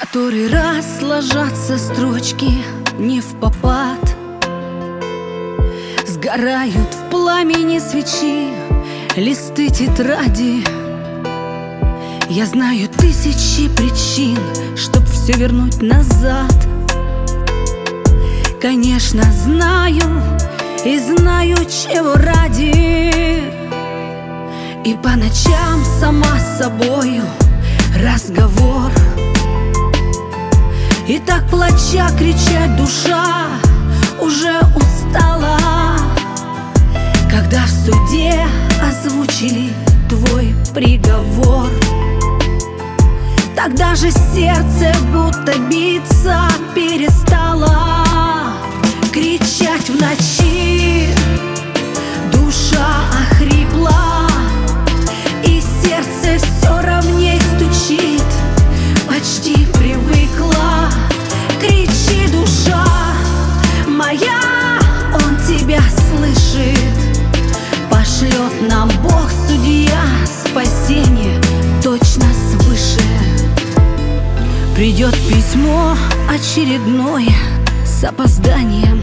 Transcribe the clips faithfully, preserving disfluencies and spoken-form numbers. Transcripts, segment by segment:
Который раз ложатся строчки не впопад, сгорают в пламени свечи листы тетради. Я знаю тысячи причин, чтоб все вернуть назад. Конечно, знаю и знаю, чего ради. И по ночам сама с собою разговор. И так плача кричать душа уже устала. Когда в суде озвучили твой приговор, тогда же сердце будто биться перестало. Кричать в ночи, душа охрипла, и сердце все ровней стучит, почти привыкла. Кричи, душа моя, он тебя слышит. Пошлет нам Бог, судья, спасение точно свыше. Придет письмо очередное с опозданием.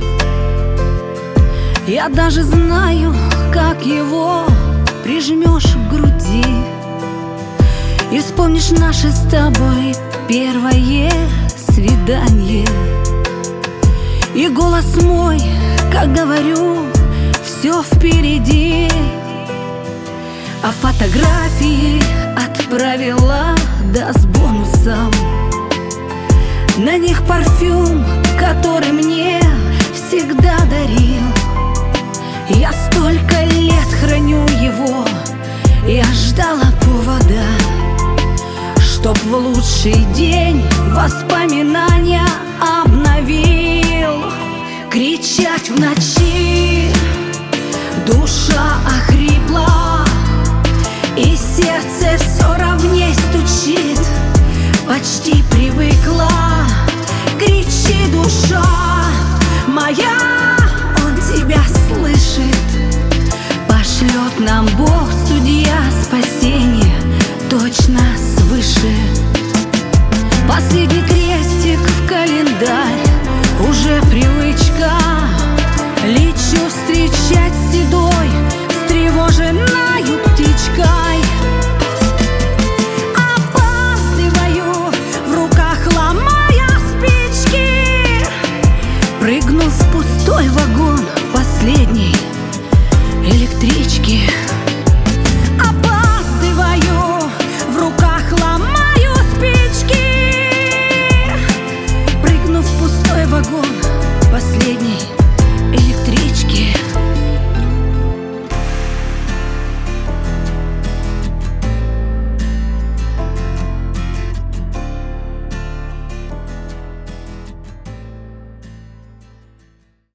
Я даже знаю, как его прижмешь к груди, и вспомнишь наше с тобой первое свидание. И голос мой, как говорю, все впереди. А фотографии отправила, да с бонусом. На них парфюм, который мне всегда дарил. Я столько лет храню его, я ждала повода, чтоб в лучший день воспоминания обновил. Кричать в ночи, душа охрипла, и сердце все ровней стучит, почти привыкла. Кричи, душа моя, он тебя слышит. Пошлет нам Бог, судья, спасение точно свыше. Последний крестик в календарь, уже привычка. Лечу встречать седой, встревоженною птичкой. Опаздываю, в руках ломая спички. Прыгну в пустой вагон, последний